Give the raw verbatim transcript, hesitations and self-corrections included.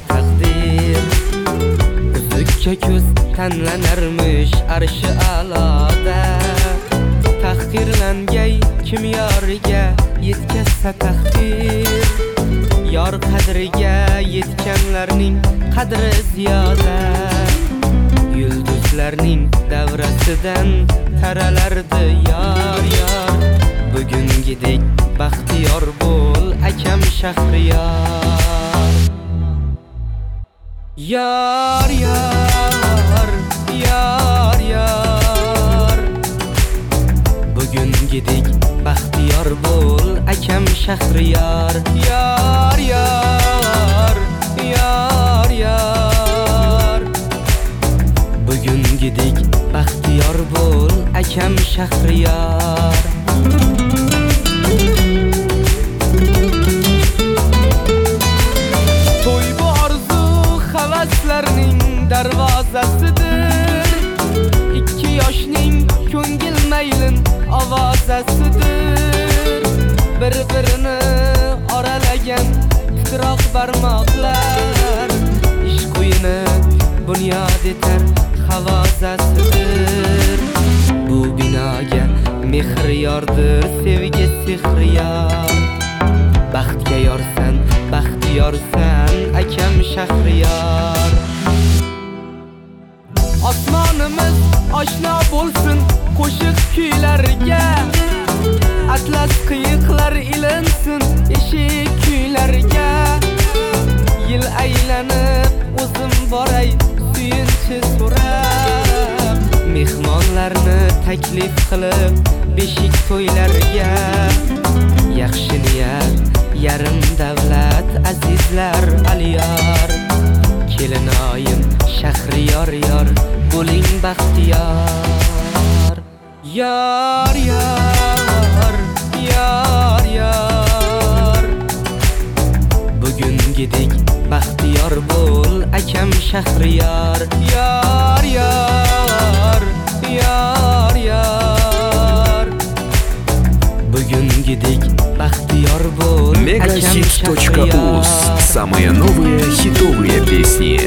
taqdir. Uzukka ko'z tanlanarmish arshi a'loda. Tahqirlangay kim yoriga yetkazsa taqdir. Yor qadriga yetganlarning qadri ziyoda. Yulduzlarning davrasidan taralardi yor yor. Bugungidek baxtiyor bo'l akam Shahriyar. Yor yor yor yor. Bugungidek baxtiyor bo'l akam Shahriyar. Yor yor yor yor. Bugungidek baxtiyor bo'l akam Shahriyar. To'y bu orzu havaslarning darvozasidir. Ikki yoshning ko'ngil maylin ovozasidir. Bir-birini oralagan titroq barmoqlar ishq o'yini bunyod etar havozasidir. Bu binoga mehr yordir, sevgi sehri yor. Baxtga yorsan, baxtiyorsan akam Shahriyar. Osmonimiz oshno bo'lsin qo'shiq kuylarga. Atlas qiyiqlar ilinsin eshik kuylarga. Yil aylanib o'zim boray suyunchi so'rab. Mehmonlarni taklif qilib beshik to'ylarga. Yaxshi niyat yarim davlat azizlar aliyor. Kelinoyim Shahriyar yor bo'ling baxtiyor. Yor yor yor yor. Bugungidek baxtiyor bo'l akam Shahriyar. Yor yor yor yor. Bugungidek baxtiyor bo'l akam Мегахит точка уз. Самые новые хитовые песни.